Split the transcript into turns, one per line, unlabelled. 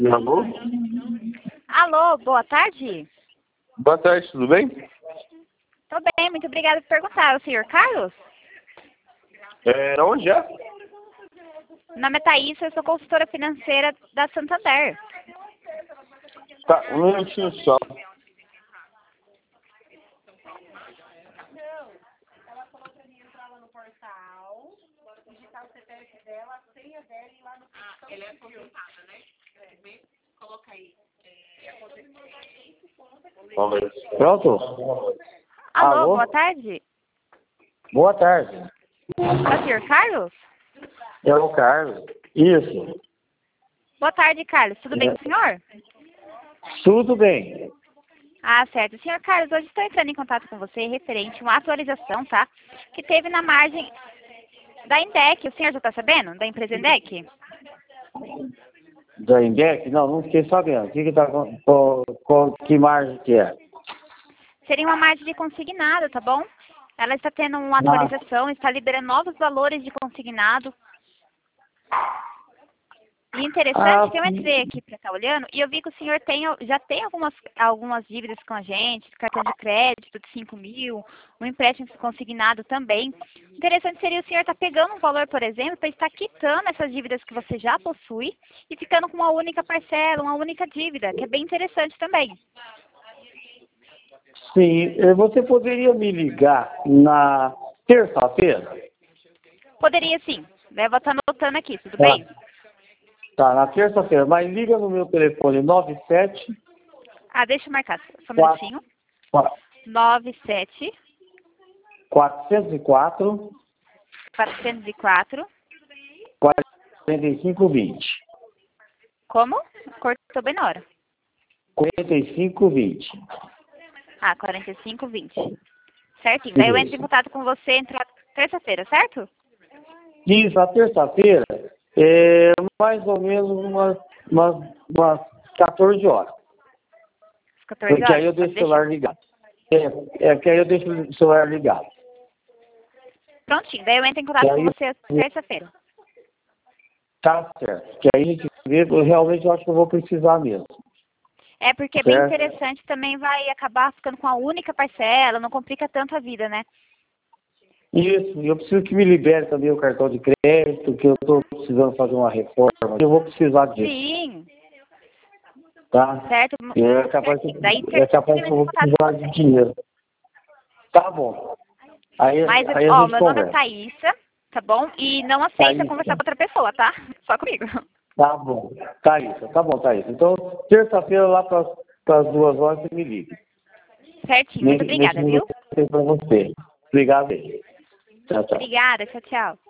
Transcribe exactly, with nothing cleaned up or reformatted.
Alô?
Alô, boa tarde.
Boa tarde, tudo bem?
Tô bem, muito obrigada por perguntar. É o senhor Carlos?
É, onde é?
Meu nome é Thaís, eu sou consultora financeira da Santander.
Tá, um minutinho só.
Ela falou pra mim entrar lá no portal, digitar o C P F dela, a senha dela e ir lá no portal. Ah, ela é aposentada, né? É. Coloca aí. É,
Vamos ver. Pronto?
Alô,
Alô?
boa tarde.
Boa tarde.
É o senhor Carlos?
É o Carlos. Isso.
Boa tarde, Carlos. Tudo bem com o senhor?
Tudo bem.
Ah, certo. Senhor Carlos, hoje estou entrando em contato com você referente a uma atualização, tá? Que teve na margem da Indec. O senhor já está sabendo? Da empresa Indec?
Da Indec? Não, não fiquei sabendo. O que que tá com, com, com que margem que é?
Seria uma margem de consignado, tá bom? Ela está tendo uma atualização, está liberando novos valores de consignado. E interessante
Ah,
que eu entrei aqui para estar olhando e eu vi que o senhor tem, já tem algumas, algumas dívidas com a gente, cartão de crédito de cinco mil, um empréstimo consignado também. Interessante seria o senhor estar pegando um valor, por exemplo, para estar quitando essas dívidas que você já possui e ficando com uma única parcela, uma única dívida, que é bem interessante também.
sim. Você poderia me ligar na terça-feira?
Poderia sim, eu vou estar anotando aqui, tudo
Tá.
bem?
Tá, na terça-feira. Mas liga no meu telefone nove sete
Ah, deixa eu marcar, só um minutinho. nove sete
quatrocentos e quatro
quatrocentos e quatro.
quarenta e cinco vinte.
Como? Cortou bem na hora.
quarenta e cinco vinte.
Ah, quarenta e cinco vinte. Certinho. Daí eu entro em
Isso.
contato com você entre a terça-feira, certo?
Isso, na terça-feira, é mais ou menos umas, umas, umas quatorze horas.
Às quatorze
Porque aí
horas.
eu
Pode
deixo o celular
deixar.
ligado. É, é que aí eu deixo o celular ligado.
Prontinho. Daí eu entro em contato
E
com
aí,
você terça-feira.
tá certo. Que aí a gente vê, eu realmente eu acho que eu vou precisar mesmo.
É porque é bem
Certo?
interessante, também vai acabar ficando com a única parcela, não complica tanto a vida, né?
Isso, e eu preciso que me libere também o cartão de crédito, que eu estou precisando fazer uma reforma. Eu vou precisar disso,
Sim,
tá?
certo?
E é capaz, que,
Certinho. Daí
é
terça-feira
capaz
eu
que eu
entro em
vou
contato com
precisar de
você.
dinheiro. Tá bom. Aí,
Mas,
aí a
ó,
gente
meu nome é
conversa.
Thaísa, tá bom? E não
Tá
aceita
isso.
conversar com outra pessoa, tá? Só comigo.
Tá bom. Tá isso. Tá bom, tá isso. Então, terça-feira lá para as duas horas você me liga.
Certinho. Muito
Nesse, nesse
obrigada, viu?
número que eu tenho para você. Obrigado aí. Tchau, tchau.
Obrigada. Tchau, tchau.